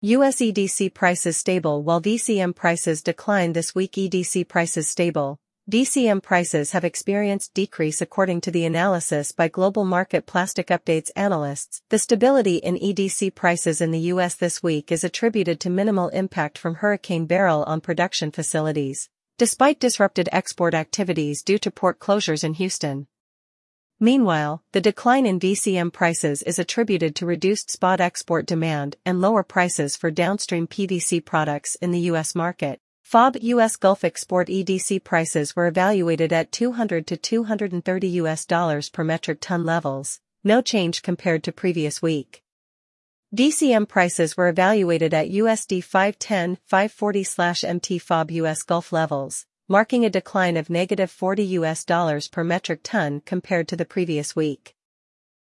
US EDC prices stable while DCM prices decline this week. EDC prices stable. DCM prices have experienced decrease according to the analysis by Global Market Plastic Updates analysts. The stability in EDC prices in the US this week is attributed to minimal impact from Hurricane Beryl on production facilities, despite disrupted export activities due to port closures in Houston. Meanwhile, the decline in DCM prices is attributed to reduced spot export demand and lower prices for downstream PVC products in the US market. FOB US Gulf export EDC prices were evaluated at $200 to $230 per metric ton levels, no change compared to previous week. DCM prices were evaluated at USD 510-540/MT FOB US Gulf levels, marking a decline of -$40 per metric ton compared to the previous week.